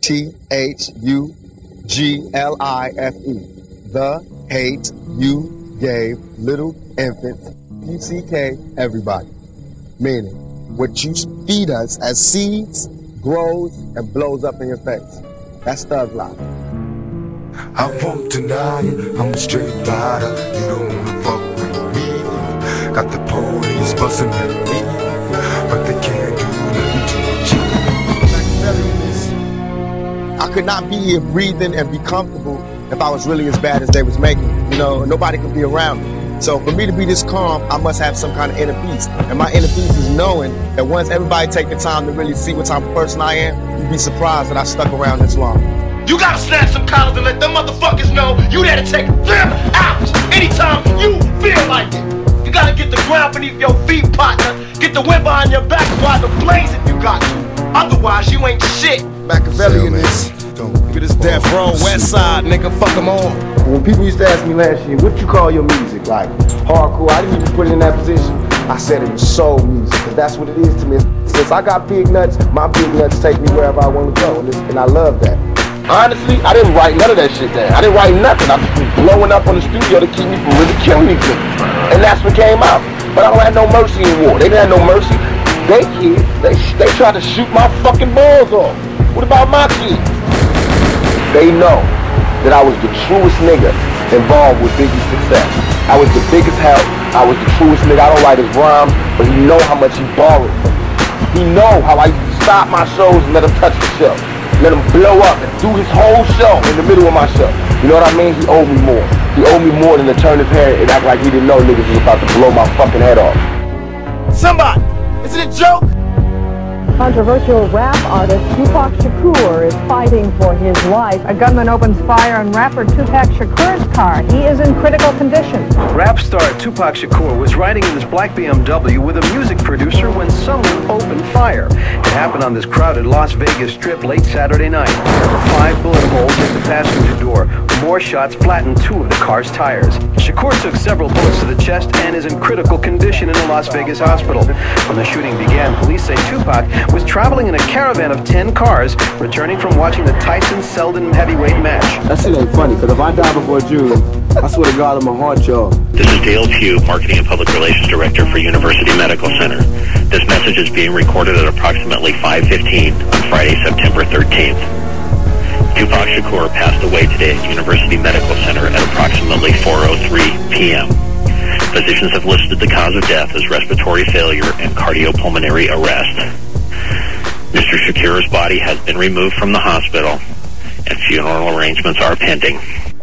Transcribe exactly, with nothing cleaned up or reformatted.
T H U G L I F E. The hate you gave little infants. U C K, everybody. Meaning, what you feed us as seeds grows and blows up in your face. That's thug life. I won't deny it, I'm a straight rider. You don't wanna fuck with me. Got the police busting at me, but they can't do nothing to I could not be here breathing and be comfortable if I was really as bad as they was making it. You know, nobody could be around me. So for me to be this calm, I must have some kind of inner peace. And my inner peace is knowing that once everybody take the time to really see what type of person I am, you'd be surprised that I stuck around this long. You gotta snap some collars and let them motherfuckers know you there to take them out anytime you feel like it. You gotta get the ground beneath your feet, partner. Get the wind behind your back, partner. Blaze if you got to. Otherwise, you ain't shit. Machiavellian is. Look at this death row, west side, nigga, fuck them all. When people used to ask me last year, what you call your music? Like, hardcore, I didn't even put it in that position. I said it was soul music, because that's what it is to me. Since I got big nuts, my big nuts take me wherever I want to go, and, and I love that. Honestly, I didn't write none of that shit down. I didn't write nothing. I just was blowing up on the studio to keep me from really killing me. And that's what came out. But I don't have no mercy in war. They didn't have no mercy. They kids, they, they tried to shoot my fucking balls off. What about my kids? They know that I was the truest nigga involved with Biggie's success. I was the biggest help. I was the truest nigga. I don't write his rhymes, but he know how much he borrowed. He know how I stop my shows and let him touch the show. Let him blow up and do his whole show in the middle of my show. You know what I mean? He owed me more. He owed me more than to turn his head and act like he didn't know niggas was about to blow my fucking head off. Somebody, is it a joke? Controversial rap artist Tupac Shakur is fighting for his life. A gunman opens fire on rapper Tupac Shakur's car. He is in critical condition. Rap star Tupac Shakur was riding in his black B M W with a music producer when someone opened fire. It happened on this crowded Las Vegas strip late Saturday night. Five bullet holes hit the passenger door. More shots flattened two of the car's tires. Shakur took several bullets to the chest and is in critical condition in a Las Vegas hospital. When the shooting began, police say Tupac was traveling in a caravan of ten cars, returning from watching the Tyson-Selden heavyweight match. That shit ain't funny, because if I die before June, I swear to God, I'm gonna haunt y'all. This is Dale Pugh, Marketing and Public Relations Director for University Medical Center. This message is being recorded at approximately five fifteen on Friday, September thirteenth. Tupac Shakur passed away today at University Medical Center at approximately four oh three p m Physicians have listed the cause of death as respiratory failure and cardiopulmonary arrest. Mister Shakur's body has been removed from the hospital, and funeral arrangements are pending.